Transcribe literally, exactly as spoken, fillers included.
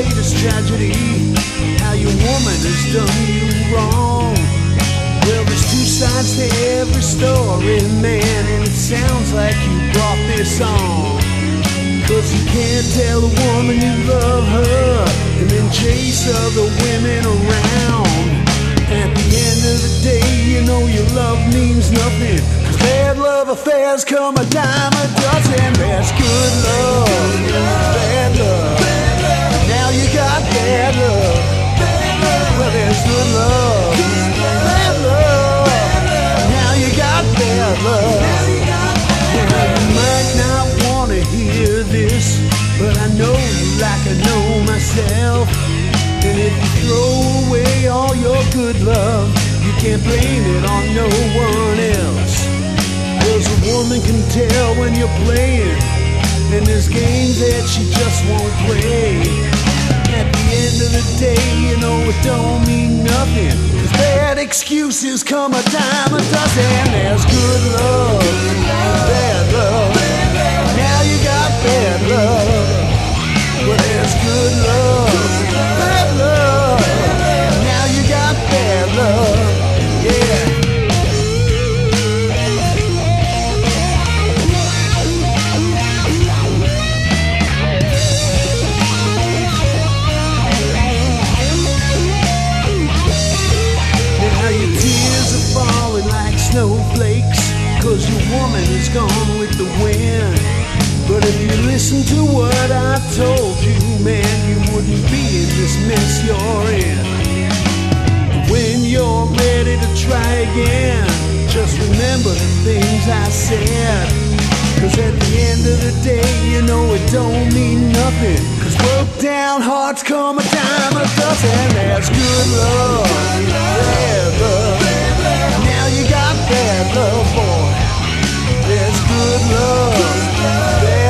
latest tragedy, how your woman has done you wrong. Well, there's two sides to every story, man, and it sounds like you brought this on. Cause you can't tell a woman you love her and then chase other women around. At the end of the day, you know your love means nothing, cause bad love affairs come a dime a dozen. There's good love, bad love, now you got bad love. Well, there's good love, bad love, now you got bad love. Well, you might not wanna hear this, but I know you like I know myself. And if you throw away all your good love, you can't blame it on no one else. Cause a woman can tell when you're playing, and there's games that she just won't play. At the end of the day, you know it don't mean nothing, cause bad excuses come a dime a dozen. There's good love, bad love, now you got bad love. Well, there's good love, bad love, now you got bad love, yeah. Now your tears are falling like snowflakes, cause your woman is gone with the wind. But if you listen to what I told you, man, you wouldn't be in this mess you're in. When you're ready to try again, just remember the things I said. Cause at the end of the day, you know it don't mean nothing, cause broke down hearts come a dime a dozen. There's good love, bad love, now you got bad love, boy. There's good love, bad